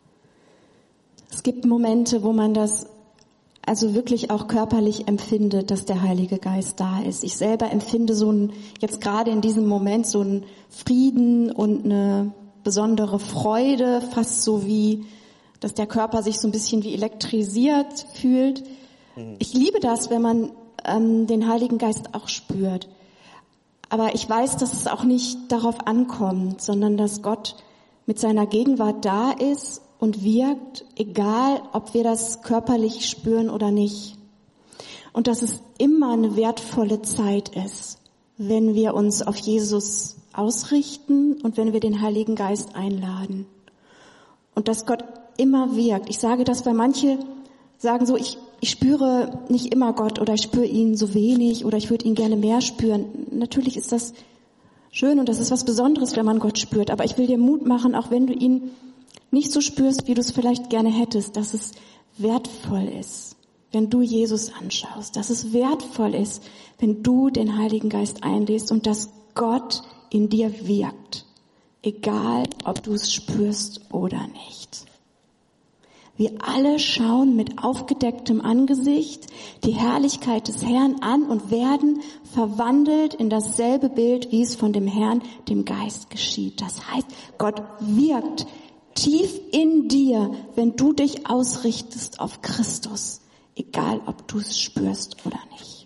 Es gibt Momente, wo man das also wirklich auch körperlich empfindet, dass der Heilige Geist da ist. Ich selber empfinde so ein, jetzt gerade in diesem Moment so einen Frieden und eine besondere Freude, fast so wie, dass der Körper sich so ein bisschen wie elektrisiert fühlt. Mhm. Ich liebe das, wenn man ähm, den Heiligen Geist auch spürt. Aber ich weiß, dass es auch nicht darauf ankommt, sondern dass Gott mit seiner Gegenwart da ist und wirkt, egal ob wir das körperlich spüren oder nicht. Und dass es immer eine wertvolle Zeit ist, wenn wir uns auf Jesus ausrichten und wenn wir den Heiligen Geist einladen. Und dass Gott immer wirkt. Ich sage das, weil manche sagen so, ich Ich spüre nicht immer Gott oder ich spüre ihn so wenig oder ich würde ihn gerne mehr spüren. Natürlich ist das schön und das ist was Besonderes, wenn man Gott spürt. Aber ich will dir Mut machen, auch wenn du ihn nicht so spürst, wie du es vielleicht gerne hättest, dass es wertvoll ist, wenn du Jesus anschaust. Dass es wertvoll ist, wenn du den Heiligen Geist einlädst und dass Gott in dir wirkt. Egal, ob du es spürst oder nicht. Wir alle schauen mit aufgedecktem Angesicht die Herrlichkeit des Herrn an und werden verwandelt in dasselbe Bild, wie es von dem Herrn, dem Geist geschieht. Das heißt, Gott wirkt tief in dir, wenn du dich ausrichtest auf Christus, egal ob du es spürst oder nicht.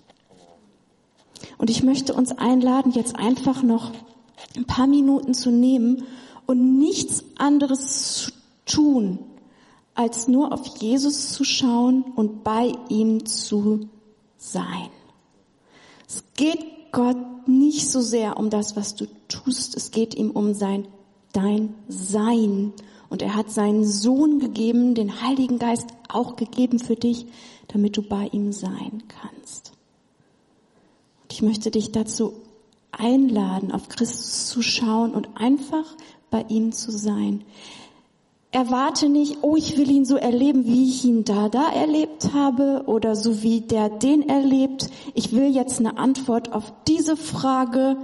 Und ich möchte uns einladen, jetzt einfach noch ein paar Minuten zu nehmen und nichts anderes zu tun, als nur auf Jesus zu schauen und bei ihm zu sein. Es geht Gott nicht so sehr um das, was du tust. Es geht ihm um sein, dein Sein. Und er hat seinen Sohn gegeben, den Heiligen Geist auch gegeben für dich, damit du bei ihm sein kannst. Und ich möchte dich dazu einladen, auf Christus zu schauen und einfach bei ihm zu sein. Erwarte nicht, oh, ich will ihn so erleben, wie ich ihn da, da erlebt habe oder so wie der den erlebt. Ich will jetzt eine Antwort auf diese Frage.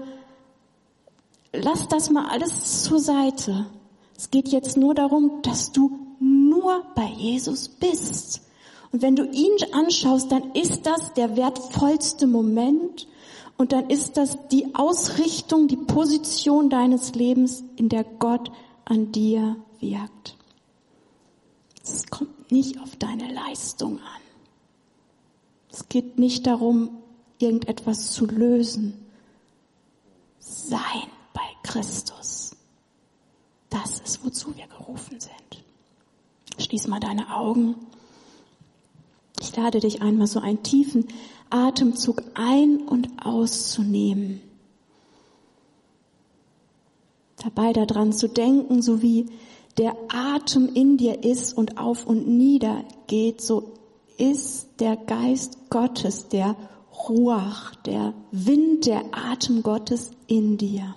Lass das mal alles zur Seite. Es geht jetzt nur darum, dass du nur bei Jesus bist. Und wenn du ihn anschaust, dann ist das der wertvollste Moment und dann ist das die Ausrichtung, die Position deines Lebens, in der Gott an dir wirkt. Es kommt nicht auf deine Leistung an. Es geht nicht darum, irgendetwas zu lösen. Sein bei Christus. Das ist, wozu wir gerufen sind. Schließ mal deine Augen. Ich lade dich ein, mal so einen tiefen Atemzug ein- und auszunehmen. Dabei daran zu denken, so wie der Atem in dir ist und auf und nieder geht, so ist der Geist Gottes, der Ruach, der Wind, der Atem Gottes in dir.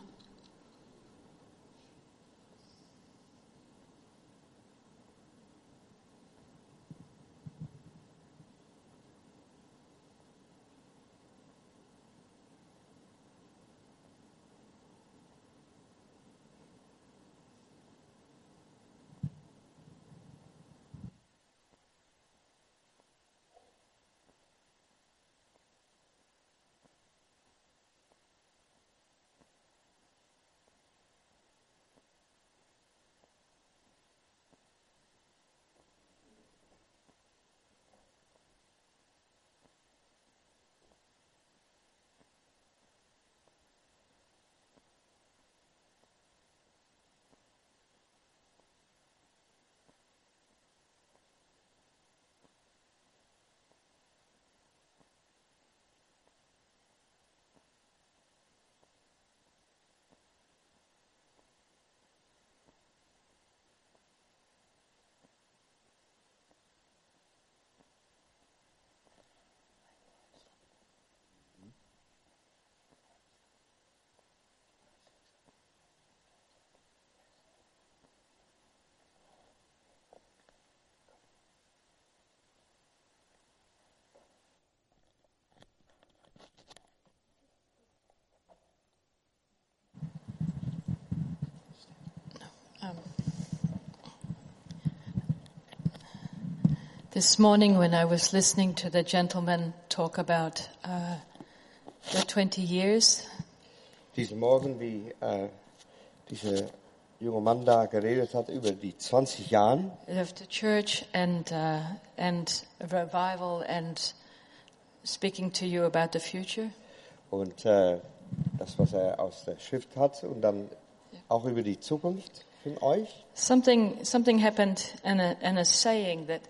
This morning when I was listening to the gentleman talk about uh, the twenty years, Diesen Morgen, wie äh, dieser junge Mann da geredet hat über die zwanzig Jahre of the church and uh, and revival and speaking to you about the future, und äh, das, was er aus der Schrift hat und dann auch über die Zukunft von euch. something something happened and a, and a saying that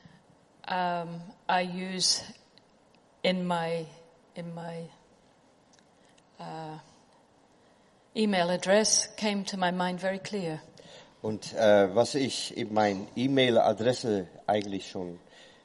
um, I use in my in my uh, email address came to my mind very clear. Und äh, was ich in meiner E-Mail-Adresse eigentlich schon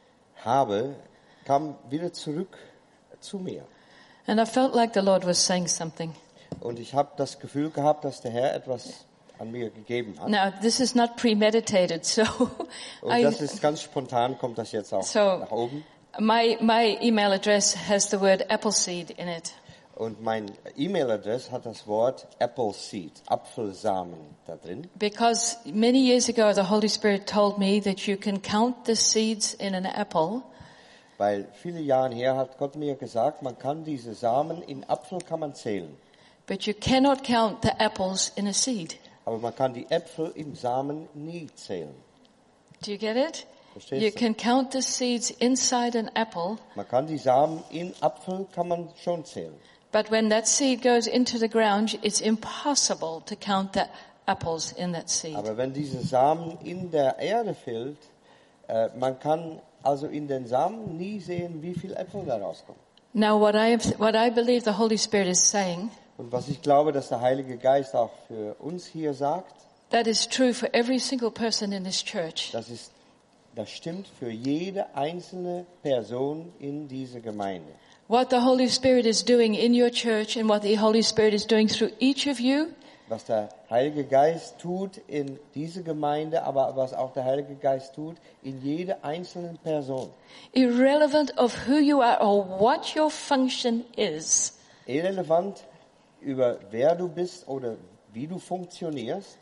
habe, kam wieder zurück zu mir. And I felt like the Lord was saying something. Und ich habe das Gefühl gehabt, dass der Herr etwas an mir gegeben hat. Now, this is not premeditated, so Und I, das ist ganz spontan, kommt das jetzt auch So- nach oben. my my email address has the word Appleseed in it. Und mein E-Mail-Adress hat das Wort Appleseed, Apfelsamen da drin. Because many years ago the Holy Spirit told me that you can count the seeds in an apple, Weil viele Jahre her hat Gott mir gesagt, man kann diese Samen in Apfel kann man zählen. but you cannot count the apples in a seed. Aber man kann die Äpfel im Samen nie zählen. Do you get it? Verstehst You du? can count the seeds inside an apple, Man kann die Samen in Apfel kann man schon zählen. but when that seed goes into the ground, it's impossible to count the apples in that seed. Aber wenn diese Samen in der Erde fällt, äh, man kann also in den Samen nie sehen, wie viel Äpfel da rauskommen. Now, what I what I believe the Holy Spirit is saying, Und was ich glaube, dass der Heilige Geist auch für uns hier sagt, that is true for every single person in this church. das ist, das stimmt für jede einzelne Person in dieser Gemeinde. What the Holy Spirit is doing in your church and what the Holy Spirit is doing through each of you Was der Heilige Geist tut in dieser Gemeinde, aber was auch der Heilige Geist tut in jeder einzelnen Person. irrelevant of who you are or what your function is, Irrelevant über wer du bist oder wie du funktionierst.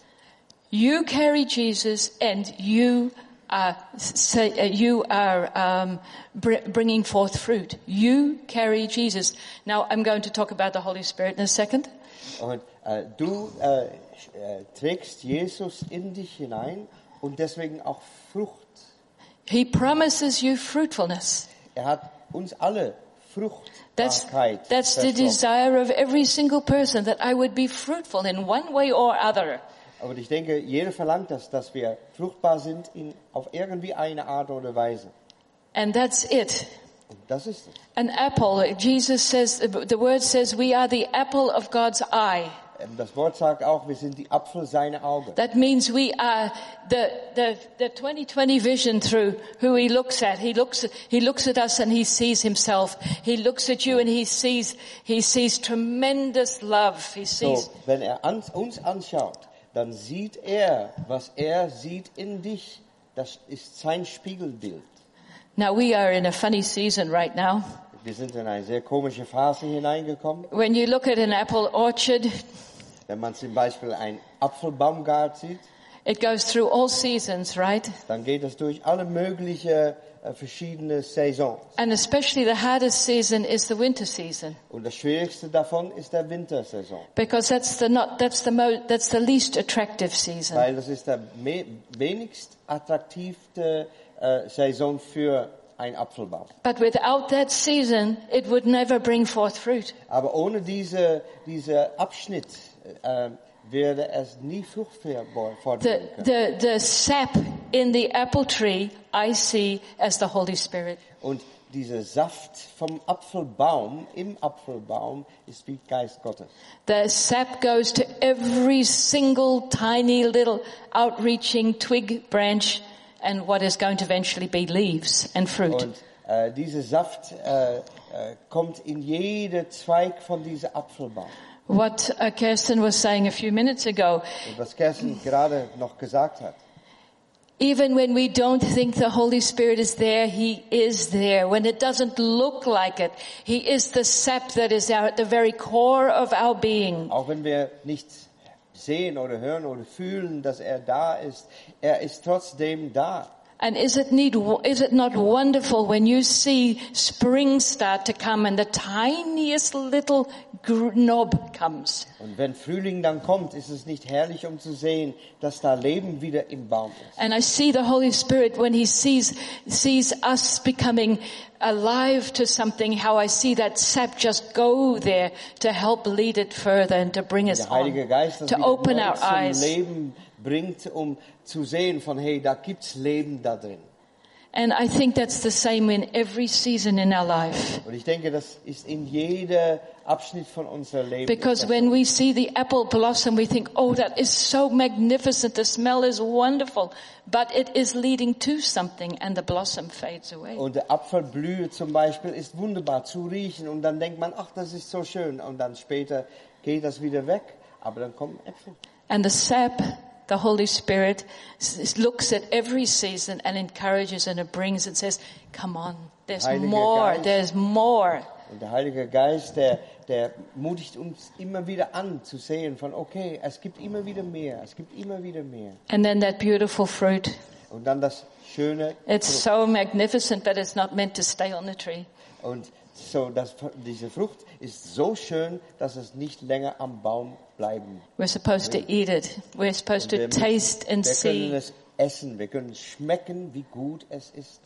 you carry Jesus and you are say, uh, you are um, br- bringing forth fruit. You carry Jesus. Now I'm going to talk about the Holy Spirit in a second. Und äh, du äh, äh, trägst Jesus in dich hinein und deswegen auch Frucht. He promises you fruitfulness. Er hat uns alle That's, Fruchtbarkeit that's the versprochen. desire of every single person, that I would be fruitful in one way or other. Aber ich denke, jeder verlangt das, dass wir fruchtbar sind in, auf irgendwie eine Art oder Weise. And that's it. Und das ist es. An apple, Jesus says, the word says, we are the apple of God's eye. Das Wort sagt auch, wir sind die Apfel seiner Augen. That means we are the, the, the twenty twenty vision through who he looks at. He looks, he looks at us and he sees himself. He looks at you and he sees, he sees tremendous love. He sees. So, wenn er an, uns anschaut, dann sieht er, was er sieht in dich. Das ist sein Spiegelbild. Now we are in a funny season right now. Wir sind in eine sehr komische Phase hineingekommen. When you look at an apple orchard, wenn man zum Beispiel einen Apfelbaumgarten sieht, it goes through all seasons, right? Dann geht es durch alle möglichen äh, verschiedene Saisons. And especially the hardest season is the winter season. Und das schwierigste davon ist der Wintersaison. Because that's the not that's the mo that's the least attractive season. Weil das ist der wenigst attraktivste äh, Saison für ein Apfelbaum. But without that season, it would never bring forth fruit. Aber ohne diese diese Abschnitt äh, werde es nie Frucht fortbringen können. The, the, the sap in the apple tree I see as the Holy Spirit. Und dieser Saft vom Apfelbaum, im Apfelbaum, ist wie Geist Gottes. The sap goes to every single tiny little outreaching twig, branch, and what is going to eventually be leaves and fruit. Und äh, dieser Saft äh, äh, kommt in jede Zweig von diesem Apfelbaum. What uh, Kirsten was saying a few minutes ago. Und was Kirsten gerade noch gesagt hat. Even when we don't think the Holy Spirit is there, He is there. When it doesn't look like it, He is the sap that is at the very core of our being. Auch wenn wir nicht sehen oder hören oder fühlen, dass er da ist, er ist trotzdem da. And is it need, is it not wonderful when you see spring start to come and the tiniest little knob comes? Und wenn Frühling dann kommt, ist es nicht herrlich, um zu sehen, dass da Leben wieder im Baum ist. And I see the Holy Spirit when He sees, sees us becoming alive to something, how I see that sap just go there to help lead it further and to bring us Der Heilige Geist, on, das to open wieder our zum eyes. Leben bringt, um zu sehen von, hey, da gibt's Leben da drin. And I think that's the same in every season in our life. Und ich denke, das ist in jeder Abschnitt von unserem Leben. Because when we see the apple blossom, we think, oh, that is so magnificent. The smell is wonderful. But it is leading to something and the blossom fades away. Und der Apfelblühe zum Beispiel ist wunderbar zu riechen. Und dann denkt man, ach, das ist so schön. Und dann später geht das wieder weg. Aber dann kommen Äpfel. And the sap, the Holy Spirit, looks at every season and encourages and it brings and says, come on, there's Heiliger more, Geist. there's more. Und der Heilige Geist, der, der mutigt uns immer wieder an zu sehen von, okay, es gibt immer wieder mehr, es gibt immer wieder mehr. And then that beautiful fruit. Und dann das schöne It's Frucht. so magnificent, but it's not meant to stay on the tree. Und so, das, diese Frucht ist so schön, dass es nicht länger am Baum bleiben. We're supposed to eat it. We're supposed to Wir, taste and wir können see. es essen, wir können schmecken, wie gut es ist.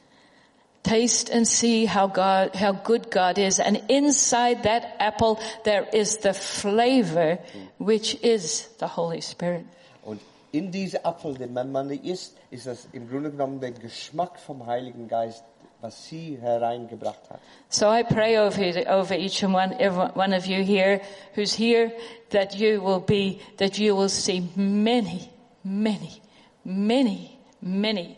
Taste and see how God, how good God is. And inside that apple, there is the flavor, which is the Holy Spirit. Und in diese Apfel, den man man isst, ist das im Grunde genommen der Geschmack vom Heiligen Geist, was sie hereingebracht hat. So I pray over, over each and one, every one of you here, who's here, that you will be, that you will see many, many, many, many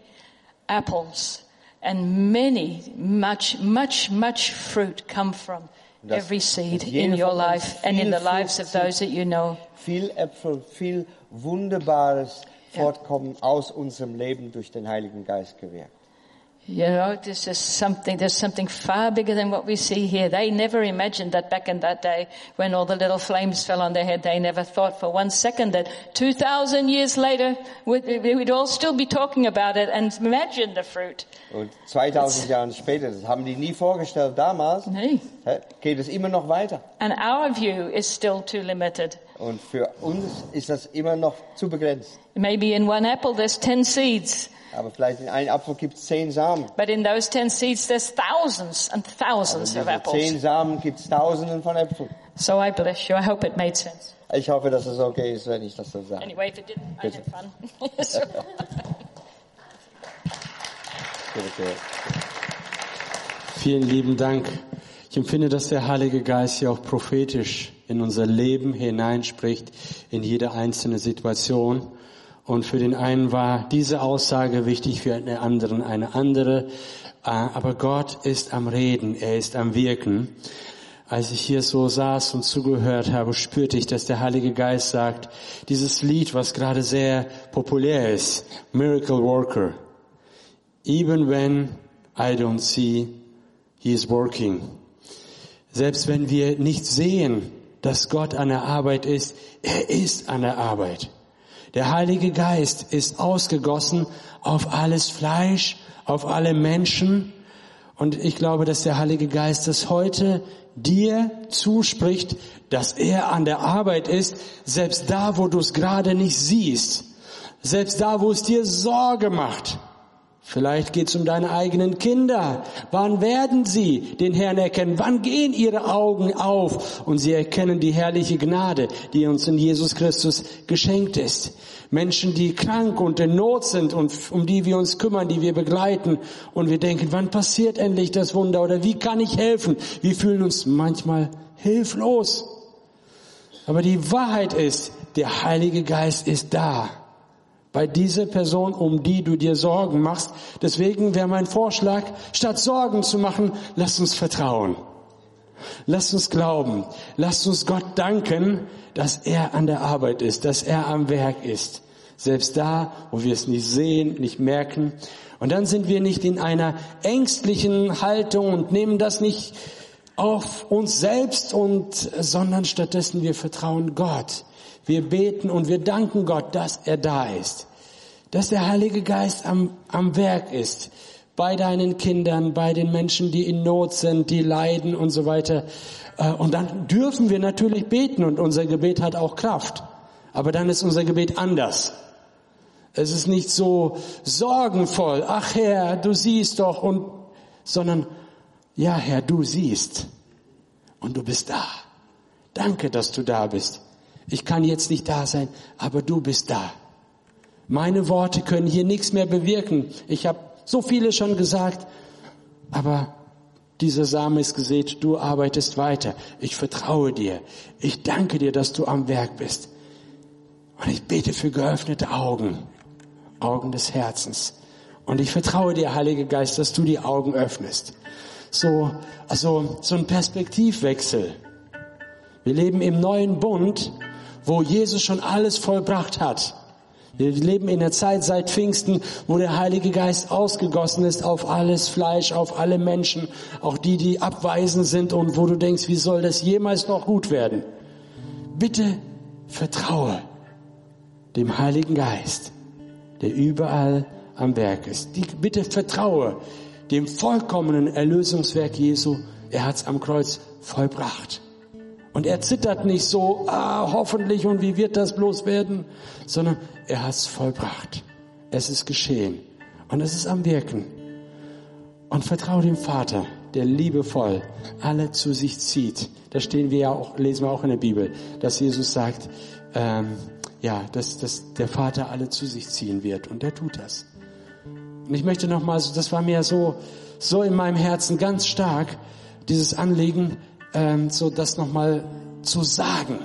apples and many, much, much, much fruit come from Das- every seed dass in jeder your von uns life and in viel the lives Frucht of those that you know. Viel Äpfel, viel Wunderbares Ja. fortkommen aus unserem Leben durch den Heiligen Geist gewirkt. You know, this is something, there's something far bigger than what we see here. They never imagined that back in that day when all the little flames fell on their head, they never thought for one second that two thousand years later we'd, we'd all still be talking about it and imagine the fruit. Und zweitausend Jahre später, das haben die nie vorgestellt damals, Nee. hä, geht es immer noch weiter. And our view is still too limited. Und für uns ist das immer noch zu begrenzt. Maybe in one apple there's ten seeds, Aber vielleicht in einem Apfel gibt es zehn Samen. but in those ten seeds there's thousands and Aber thousands in of diesen zehn apples. Samen gibt es Tausenden von Äpfeln. So I bless you. I hope it made sense. Ich hoffe, dass es okay ist, wenn ich das so sage. Anyway, if it didn't, I Bitte. had fun. So- Bitte, bitte. Vielen lieben Dank. Ich empfinde, dass der Heilige Geist hier auch prophetisch in unser Leben hineinspricht, in jede einzelne Situation. Und für den einen war diese Aussage wichtig, für den anderen eine andere. Aber Gott ist am Reden, er ist am Wirken. Als ich hier so saß und zugehört habe, spürte ich, dass der Heilige Geist sagt, dieses Lied, was gerade sehr populär ist, Miracle Worker. Even when I don't see, he is working. Selbst wenn wir nicht sehen, dass Gott an der Arbeit ist, er ist an der Arbeit. Der Heilige Geist ist ausgegossen auf alles Fleisch, auf alle Menschen. Und ich glaube, dass der Heilige Geist das heute dir zuspricht, dass er an der Arbeit ist, selbst da, wo du es gerade nicht siehst. Selbst da, wo es dir Sorge macht. Vielleicht geht es um deine eigenen Kinder. Wann werden sie den Herrn erkennen? Wann gehen ihre Augen auf und sie erkennen die herrliche Gnade, die uns in Jesus Christus geschenkt ist? Menschen, die krank und in Not sind und um die wir uns kümmern, die wir begleiten und wir denken, wann passiert endlich das Wunder oder wie kann ich helfen? Wir fühlen uns manchmal hilflos. Aber die Wahrheit ist, der Heilige Geist ist da. Bei dieser Person, um die du dir Sorgen machst. Deswegen wäre mein Vorschlag, statt Sorgen zu machen, lasst uns vertrauen. Lasst uns glauben. Lasst uns Gott danken, dass er an der Arbeit ist, dass er am Werk ist. Selbst da, wo wir es nicht sehen, nicht merken. Und dann sind wir nicht in einer ängstlichen Haltung und nehmen das nicht auf uns selbst, und, sondern stattdessen wir vertrauen Gott. Wir beten und wir danken Gott, dass er da ist. Dass der Heilige Geist am, am Werk ist. Bei deinen Kindern, bei den Menschen, die in Not sind, die leiden und so weiter. Und dann dürfen wir natürlich beten und unser Gebet hat auch Kraft. Aber dann ist unser Gebet anders. Es ist nicht so sorgenvoll. Ach Herr, du siehst doch, und, sondern, ja Herr, du siehst. Und du bist da. Danke, dass du da bist. Ich kann jetzt nicht da sein, aber du bist da. Meine Worte können hier nichts mehr bewirken. Ich habe so viele schon gesagt, aber dieser Same ist gesät, du arbeitest weiter. Ich vertraue dir. Ich danke dir, dass du am Werk bist. Und ich bete für geöffnete Augen, Augen des Herzens. Und ich vertraue dir, Heiliger Geist, dass du die Augen öffnest. So, also so ein Perspektivwechsel. Wir leben im neuen Bund, wo Jesus schon alles vollbracht hat. Wir leben in der Zeit seit Pfingsten, wo der Heilige Geist ausgegossen ist auf alles Fleisch, auf alle Menschen, auch die, die abweisend sind und wo du denkst, wie soll das jemals noch gut werden? Bitte vertraue dem Heiligen Geist, der überall am Werk ist. Die, bitte vertraue dem vollkommenen Erlösungswerk Jesu. Er hat's am Kreuz vollbracht. Und er zittert nicht so, ah, hoffentlich und wie wird das bloß werden, sondern er hat es vollbracht. Es ist geschehen und es ist am Wirken. Und vertraue dem Vater, der liebevoll alle zu sich zieht. Da stehen wir ja auch, lesen wir auch in der Bibel, dass Jesus sagt, ähm, ja, dass, dass der Vater alle zu sich ziehen wird, und er tut das. Und ich möchte nochmal, das war mir so, so in meinem Herzen ganz stark, dieses Anliegen, so das nochmal zu sagen.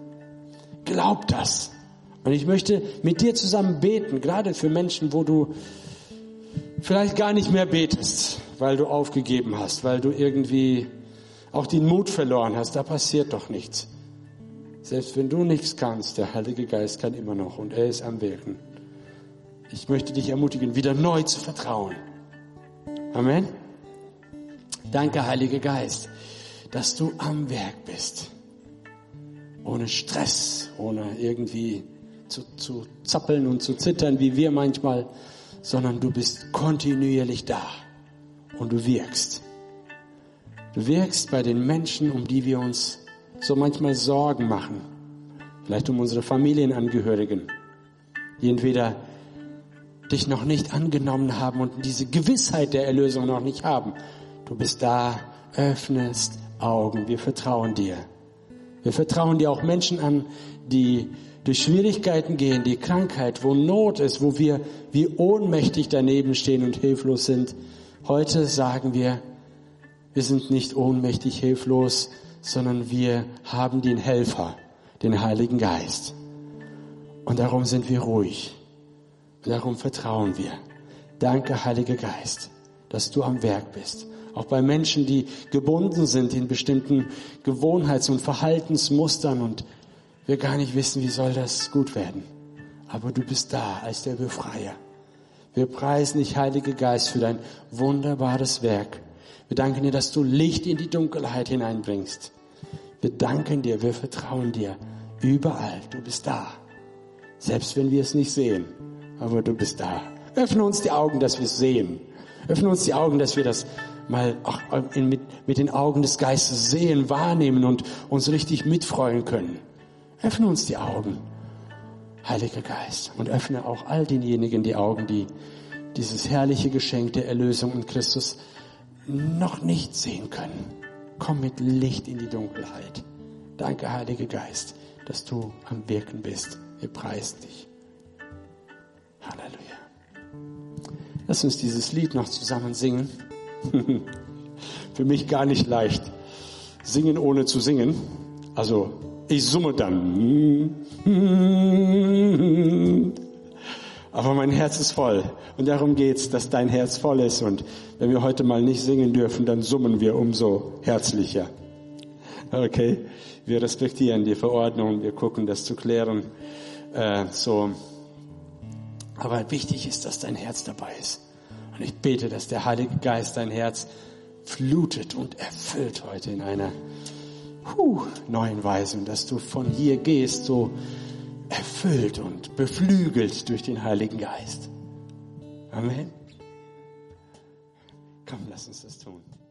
Glaub das. Und ich möchte mit dir zusammen beten, gerade für Menschen, wo du vielleicht gar nicht mehr betest, weil du aufgegeben hast, weil du irgendwie auch den Mut verloren hast. Da passiert doch nichts. Selbst wenn du nichts kannst, der Heilige Geist kann immer noch, und er ist am Wirken. Ich möchte dich ermutigen, wieder neu zu vertrauen. Amen. Danke, Heiliger Geist, dass du am Werk bist. Ohne Stress, ohne irgendwie zu, zu zappeln und zu zittern, wie wir manchmal, sondern du bist kontinuierlich da und du wirkst. Du wirkst bei den Menschen, um die wir uns so manchmal Sorgen machen. Vielleicht um unsere Familienangehörigen, die entweder dich noch nicht angenommen haben und diese Gewissheit der Erlösung noch nicht haben. Du bist da, öffnest Augen, wir vertrauen dir. Wir vertrauen dir auch Menschen an, die durch Schwierigkeiten gehen, die Krankheit, wo Not ist, wo wir wie ohnmächtig daneben stehen und hilflos sind. Heute sagen wir, Wir sind nicht ohnmächtig, hilflos, sondern wir haben den Helfer, den Heiligen Geist. Und darum sind wir ruhig. Und darum vertrauen wir. Danke, Heiliger Geist, dass du am Werk bist. Auch bei Menschen, die gebunden sind in bestimmten Gewohnheits- und Verhaltensmustern und wir gar nicht wissen, wie soll das gut werden. Aber du bist da als der Befreier. Wir preisen dich, Heiliger Geist, für dein wunderbares Werk. Wir danken dir, dass du Licht in die Dunkelheit hineinbringst. Wir danken dir, wir vertrauen dir überall. Du bist da. Selbst wenn wir es nicht sehen, aber du bist da. Öffne uns die Augen, dass wir es sehen. Öffne uns die Augen, dass wir das mal auch mit, mit den Augen des Geistes sehen, wahrnehmen und uns richtig mitfreuen können. Öffne uns die Augen, Heiliger Geist, und öffne auch all denjenigen die Augen, die dieses herrliche Geschenk der Erlösung in Christus noch nicht sehen können. Komm mit Licht in die Dunkelheit. Danke, Heiliger Geist, dass du am Wirken bist. Wir preisen dich. Halleluja. Lass uns dieses Lied noch zusammen singen. Für mich gar nicht leicht. Singen ohne zu singen. Also, ich summe dann. Aber mein Herz ist voll. Und darum geht's, dass dein Herz voll ist. Und wenn wir heute mal nicht singen dürfen, dann summen wir umso herzlicher. Okay? Wir respektieren die Verordnung. Wir gucken, das zu klären. Äh, so. Aber wichtig ist, dass dein Herz dabei ist. Und ich bete, dass der Heilige Geist dein Herz flutet und erfüllt heute in einer puh, neuen Weise. Und dass du von hier gehst, so erfüllt und beflügelt durch den Heiligen Geist. Amen. Komm, lass uns das tun.